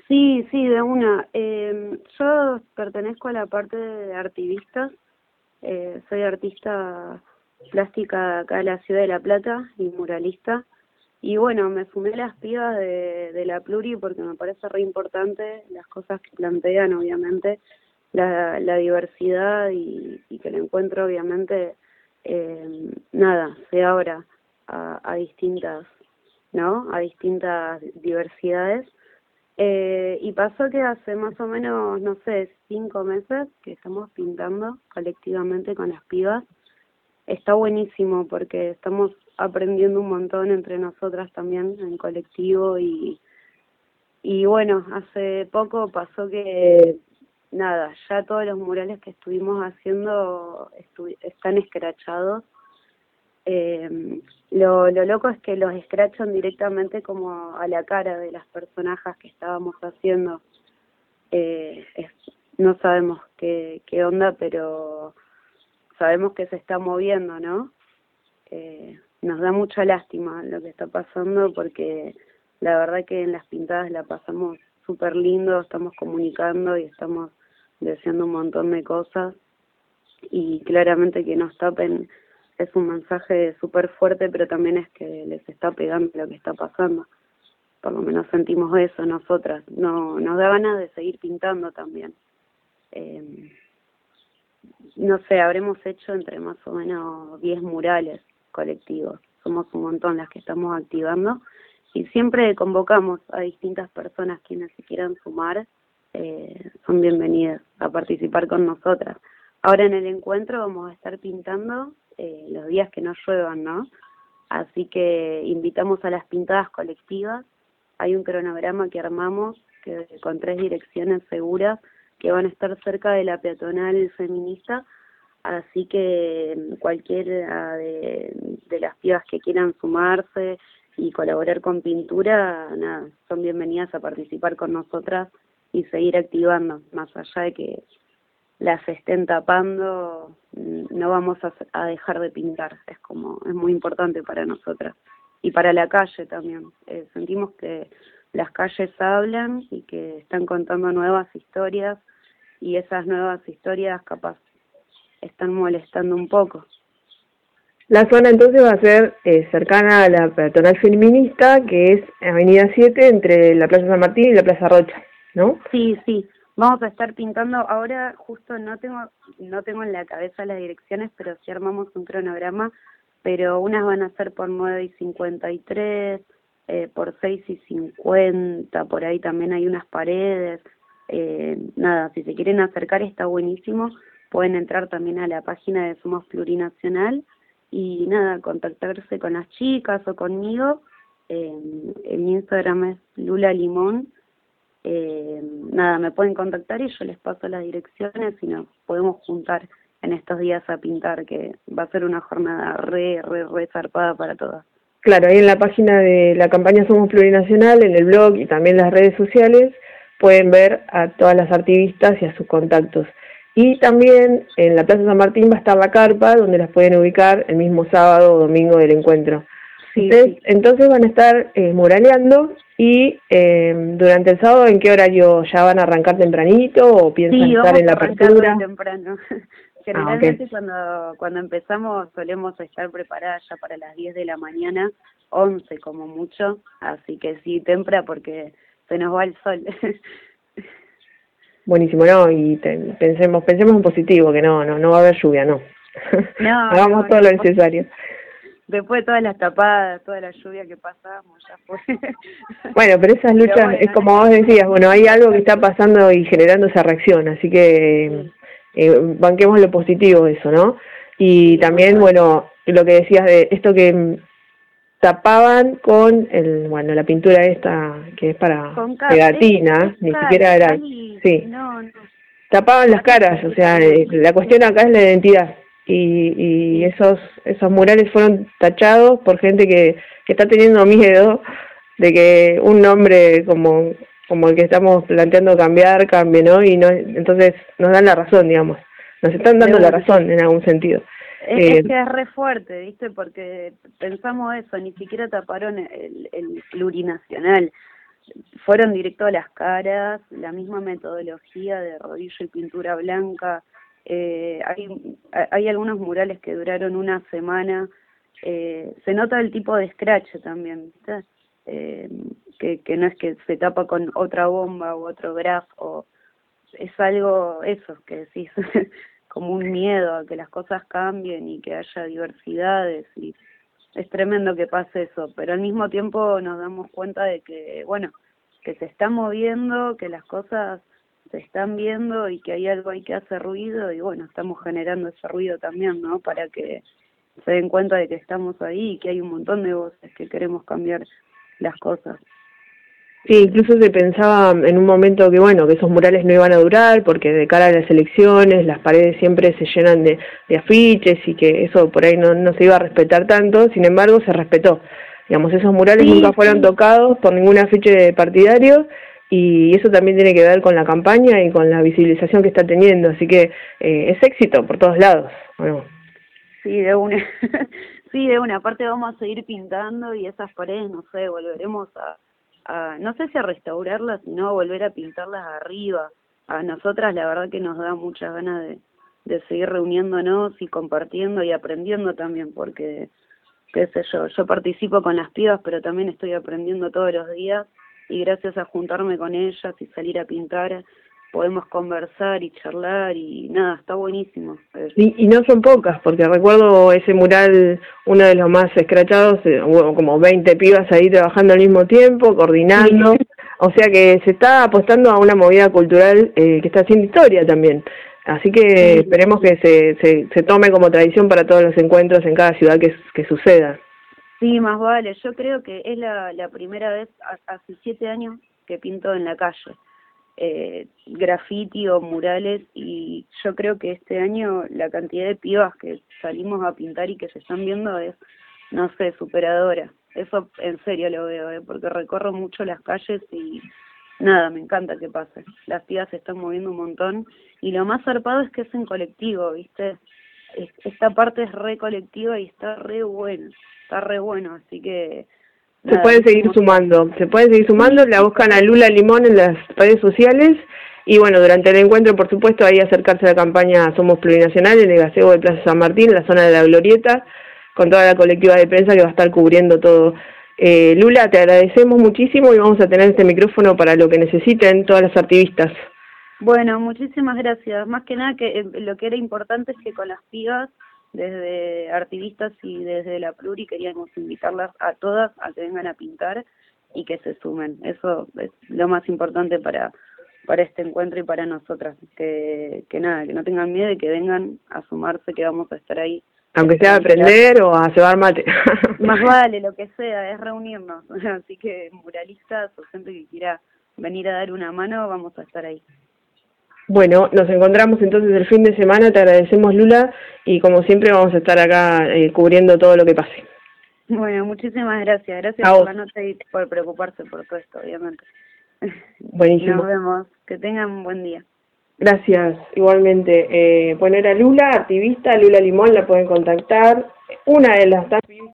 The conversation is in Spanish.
Sí, sí, de una. Yo pertenezco a la parte de artivistas. Soy artista plástica acá de la ciudad de La Plata y muralista. Y bueno, me sumé a las pibas de la Pluri porque me parece re importante las cosas que plantean, obviamente, la diversidad y que el encuentro, obviamente, nada, se abra a distintas, ¿no? A distintas diversidades. Y pasó que hace más o menos, no sé, 5 meses que estamos pintando colectivamente con las pibas. Está buenísimo porque estamos aprendiendo un montón entre nosotras también en colectivo y bueno, hace poco pasó que nada, ya todos los murales que estuvimos haciendo están escrachados. Lo loco es que los escrachan directamente como a la cara de las personajes que estábamos haciendo. No sabemos qué onda, pero sabemos que se está moviendo, ¿no? Nos da mucha lástima lo que está pasando porque la verdad que en las pintadas la pasamos súper lindo, estamos comunicando y estamos deseando un montón de cosas y claramente que nos tapen es un mensaje súper fuerte, pero también es que les está pegando lo que está pasando. Por lo menos sentimos eso nosotras. No, nos da ganas de seguir pintando también. No sé, habremos hecho entre más o menos 10 murales colectivos. Somos un montón las que estamos activando y siempre convocamos a distintas personas quienes se quieran sumar. Son bienvenidas a participar con nosotras. Ahora en el encuentro vamos a estar pintando los días que no lluevan, ¿no? Así que invitamos a las pintadas colectivas. Hay un cronograma que armamos con 3 direcciones seguras que van a estar cerca de la peatonal feminista, así que cualquiera de las pibas que quieran sumarse y colaborar con pintura, nada, son bienvenidas a participar con nosotras y seguir activando, más allá de que las estén tapando, no vamos a dejar de pintar, es muy importante para nosotras y para la calle también. Sentimos que las calles hablan y que están contando nuevas historias y esas nuevas historias capaz están molestando un poco. La zona entonces va a ser cercana a la peatonal feminista, que es Avenida 7 entre la Plaza San Martín y la Plaza Rocha, ¿no? Sí, sí. Vamos a estar pintando, ahora justo no tengo en la cabeza las direcciones, pero sí armamos un cronograma, pero unas van a ser por 9:53, por 6:50, por ahí también hay unas paredes. Nada, si se quieren acercar está buenísimo, pueden entrar también a la página de Somos Plurinacional y nada, contactarse con las chicas o conmigo. El Instagram es Lula Limón. Nada, me pueden contactar y yo les paso las direcciones y nos podemos juntar en estos días a pintar, que va a ser una jornada re zarpada para todas. Claro, ahí en la página de la campaña Somos Plurinacional, en el blog y también las redes sociales, pueden ver a todas las activistas y a sus contactos. Y también en la Plaza San Martín va a estar la carpa, donde las pueden ubicar el mismo sábado o domingo del encuentro. Sí, entonces van a estar muraleando y durante el sábado, ¿en qué horario? ¿Ya van a arrancar tempranito o piensan estar en la apertura? Temprano. Generalmente cuando empezamos solemos estar preparadas ya para las 10 de la mañana, 11 como mucho, así que sí, temprano porque se nos va el sol. Buenísimo, no, y pensemos en positivo, que no va a haber lluvia, no. Hagamos todo lo necesario. Después de todas las tapadas, toda la lluvia que pasamos, ya fue. Bueno, pero esas luchas, bueno, es como vos decías, bueno, hay algo que está pasando y generando esa reacción, así que banquemos lo positivo de eso, ¿no? Y también, bueno, lo que decías de esto que tapaban con la pintura esta que es para pegatina, ni siquiera era, sí, no. Tapaban las caras, o sea, la cuestión acá es la identidad. Y esos murales fueron tachados por gente que está teniendo miedo de que un nombre como el que estamos planteando cambie, ¿no? Y no, entonces nos dan la razón, digamos, nos están dando la razón en algún sentido. Es que es re fuerte, ¿viste? Porque pensamos eso, ni siquiera taparon el plurinacional. fueron directo a las caras, la misma metodología de rodillo y pintura blanca. Hay algunos murales que duraron una semana. Se nota el tipo de scratch también, ¿viste? Que no es que se tapa con otra bomba u otro graf, o es algo, eso, que decís, como un miedo a que las cosas cambien y que haya diversidades, y es tremendo que pase eso, pero al mismo tiempo nos damos cuenta de que, bueno, que se está moviendo, que las cosas se están viendo y que hay algo ahí que hace ruido, y bueno, estamos generando ese ruido también, ¿no? Para que se den cuenta de que estamos ahí y que hay un montón de voces que queremos cambiar las cosas. Sí, incluso se pensaba en un momento que, bueno, que esos murales no iban a durar porque de cara a las elecciones las paredes siempre se llenan de afiches y que eso por ahí no se iba a respetar tanto. Sin embargo, se respetó. Digamos, esos murales nunca fueron tocados por ningún afiche partidario, y eso también tiene que ver con la campaña y con la visibilización que está teniendo. Así que es éxito por todos lados. Bueno. Sí, de una. Sí, de una. Aparte vamos a seguir pintando y esas paredes, no sé, volveremos no sé si a restaurarlas, sino a volver a pintarlas arriba. A nosotras la verdad que nos da muchas ganas de seguir reuniéndonos y compartiendo y aprendiendo también, porque, qué sé yo participo con las pibas, pero también estoy aprendiendo todos los días, y gracias a juntarme con ellas y salir a pintar, podemos conversar y charlar, y nada, está buenísimo. Y no son pocas, porque recuerdo ese mural, uno de los más escrachados, hubo como 20 pibas ahí trabajando al mismo tiempo, coordinando, o sea que se está apostando a una movida cultural que está haciendo historia también. Así que esperemos que se tome como tradición para todos los encuentros en cada ciudad que suceda. Sí, más vale. Yo creo que es la primera vez, hace 7 años, que pinto en la calle. Graffiti o murales, y yo creo que este año la cantidad de pibas que salimos a pintar y que se están viendo es, no sé, superadora. Eso en serio lo veo, porque recorro mucho las calles y nada, me encanta que pase. Las pibas se están moviendo un montón, y lo más zarpado es que es en colectivo, ¿viste? Esta parte es re colectiva y está re bueno, así que se pueden seguir sumando, la buscan a Lula Limón en las redes sociales, y bueno, durante el encuentro, por supuesto, ahí acercarse a la campaña Somos Plurinacional en el gazebo de Plaza San Martín, en la zona de la Glorieta, con toda la colectiva de prensa que va a estar cubriendo todo. Lula, te agradecemos muchísimo, y vamos a tener este micrófono para lo que necesiten todas las activistas. Bueno, muchísimas gracias. Más que nada, que lo que era importante es que con las pibas, desde activistas y desde la Pluri, queríamos invitarlas a todas a que vengan a pintar y que se sumen. Eso es lo más importante para este encuentro y para nosotras. Que nada, que no tengan miedo y que vengan a sumarse, que vamos a estar ahí. Aunque sea a aprender o a cebar mate. Más vale, lo que sea, es reunirnos. Así que muralistas o gente que quiera venir a dar una mano, vamos a estar ahí. Bueno, nos encontramos entonces el fin de semana, te agradecemos, Lula, y como siempre vamos a estar acá cubriendo todo lo que pase. Bueno, muchísimas gracias. Gracias por la nota y por preocuparse por todo esto, obviamente. Buenísimo. Nos vemos. Que tengan un buen día. Gracias, igualmente. Bueno, era Lula, activista, Lula Limón, la pueden contactar. Una de las